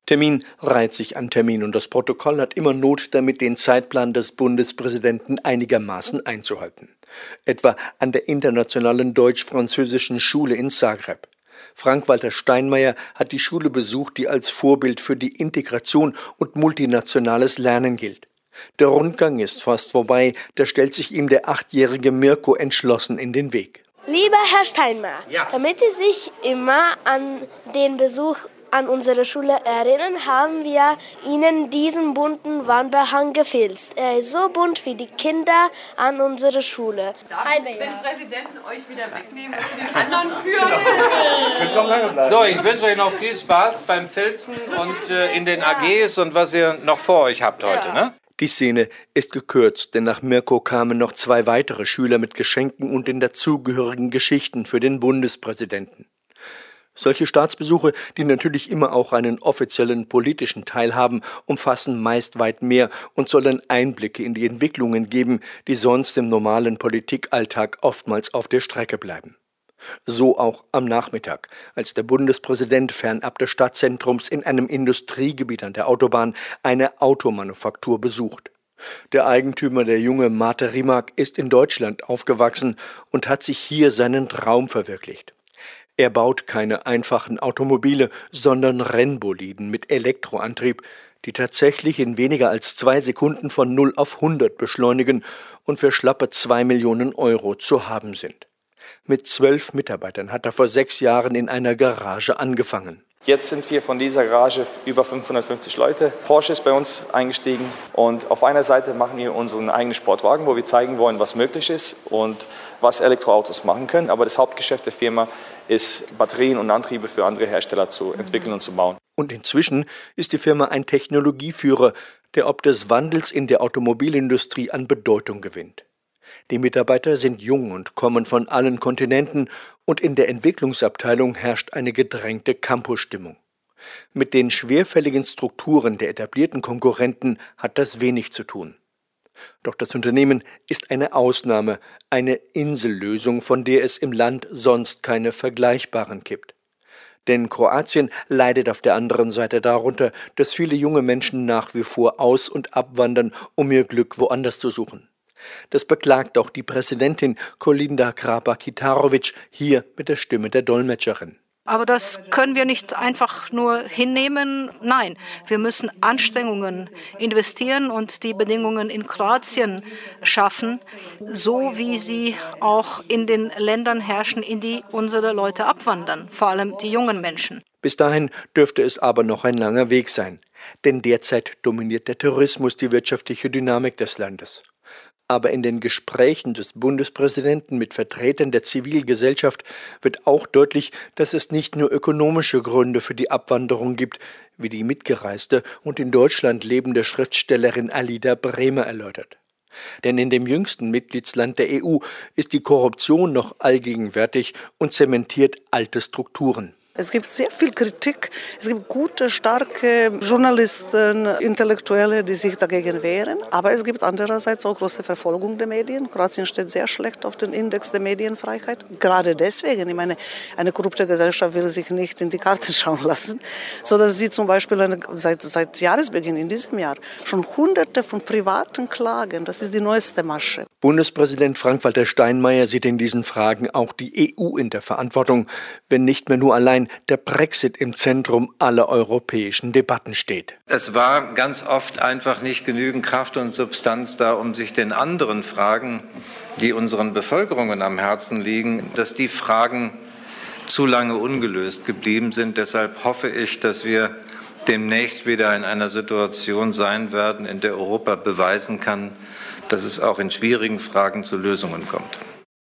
Termin reiht sich an Termin und das Protokoll hat immer Not damit, den Zeitplan des Bundespräsidenten einigermaßen einzuhalten. Etwa an der Internationalen Deutsch-Französischen Schule in Zagreb. Frank-Walter Steinmeier hat die Schule besucht, die als Vorbild für die Integration und multinationales Lernen gilt. Der Rundgang ist fast vorbei, da stellt sich ihm der 8-jährige Mirko entschlossen in den Weg. Lieber Herr Steinmeier, damit Sie sich immer an den Besuch an unsere Schule erinnern, haben wir Ihnen diesen bunten Wandbehang gefilzt. Er ist so bunt wie die Kinder an unserer Schule. Darf ich den Präsidenten euch wieder wegnehmen und den anderen führen? So, ich wünsche euch noch viel Spaß beim Filzen und in den AGs und was ihr noch vor euch habt heute, ne? Die Szene ist gekürzt, denn nach Mirko kamen noch 2 weitere Schüler mit Geschenken und den dazugehörigen Geschichten für den Bundespräsidenten. Solche Staatsbesuche, die natürlich immer auch einen offiziellen politischen Teil haben, umfassen meist weit mehr und sollen Einblicke in die Entwicklungen geben, die sonst im normalen Politikalltag oftmals auf der Strecke bleiben. So auch am Nachmittag, als der Bundespräsident fernab des Stadtzentrums in einem Industriegebiet an der Autobahn eine Automanufaktur besucht. Der Eigentümer, der junge Mate Rimac, ist in Deutschland aufgewachsen und hat sich hier seinen Traum verwirklicht. Er baut keine einfachen Automobile, sondern Rennboliden mit Elektroantrieb, die tatsächlich in weniger als 2 Sekunden von 0 auf 100 beschleunigen und für schlappe 2 Millionen Euro zu haben sind. Mit 12 Mitarbeitern hat er vor 6 Jahren in einer Garage angefangen. Jetzt sind wir von dieser Garage über 550 Leute. Porsche ist bei uns eingestiegen und auf einer Seite machen wir unseren eigenen Sportwagen, wo wir zeigen wollen, was möglich ist und was Elektroautos machen können. Aber das Hauptgeschäft der Firma ist, Batterien und Antriebe für andere Hersteller zu entwickeln und zu bauen. Und inzwischen ist die Firma ein Technologieführer, der ob des Wandels in der Automobilindustrie an Bedeutung gewinnt. Die Mitarbeiter sind jung und kommen von allen Kontinenten und in der Entwicklungsabteilung herrscht eine gedrängte Campusstimmung. Mit den schwerfälligen Strukturen der etablierten Konkurrenten hat das wenig zu tun. Doch das Unternehmen ist eine Ausnahme, eine Insellösung, von der es im Land sonst keine vergleichbaren gibt. Denn Kroatien leidet auf der anderen Seite darunter, dass viele junge Menschen nach wie vor aus- und abwandern, um ihr Glück woanders zu suchen. Das beklagt auch die Präsidentin Kolinda Grabar-Kitarović hier mit der Stimme der Dolmetscherin. Aber das können wir nicht einfach nur hinnehmen. Nein, wir müssen Anstrengungen investieren und die Bedingungen in Kroatien schaffen, so wie sie auch in den Ländern herrschen, in die unsere Leute abwandern, vor allem die jungen Menschen. Bis dahin dürfte es aber noch ein langer Weg sein, denn derzeit dominiert der Tourismus die wirtschaftliche Dynamik des Landes. Aber in den Gesprächen des Bundespräsidenten mit Vertretern der Zivilgesellschaft wird auch deutlich, dass es nicht nur ökonomische Gründe für die Abwanderung gibt, wie die mitgereiste und in Deutschland lebende Schriftstellerin Alida Bremer erläutert. Denn in dem jüngsten Mitgliedsland der EU ist die Korruption noch allgegenwärtig und zementiert alte Strukturen. Es gibt sehr viel Kritik. Es gibt gute, starke Journalisten, Intellektuelle, die sich dagegen wehren. Aber es gibt andererseits auch große Verfolgung der Medien. Kroatien steht sehr schlecht auf dem Index der Medienfreiheit. Gerade deswegen, ich meine, eine korrupte Gesellschaft will sich nicht in die Karten schauen lassen, sodass sie zum Beispiel seit Jahresbeginn in diesem Jahr schon Hunderte von privaten Klagen, das ist die neueste Masche. Bundespräsident Frank-Walter Steinmeier sieht in diesen Fragen auch die EU in der Verantwortung, wenn nicht mehr nur allein der Brexit im Zentrum aller europäischen Debatten steht. Es war ganz oft einfach nicht genügend Kraft und Substanz da, um sich den anderen Fragen, die unseren Bevölkerungen am Herzen liegen, dass die Fragen zu lange ungelöst geblieben sind. Deshalb hoffe ich, dass wir demnächst wieder in einer Situation sein werden, in der Europa beweisen kann, dass es auch in schwierigen Fragen zu Lösungen kommt.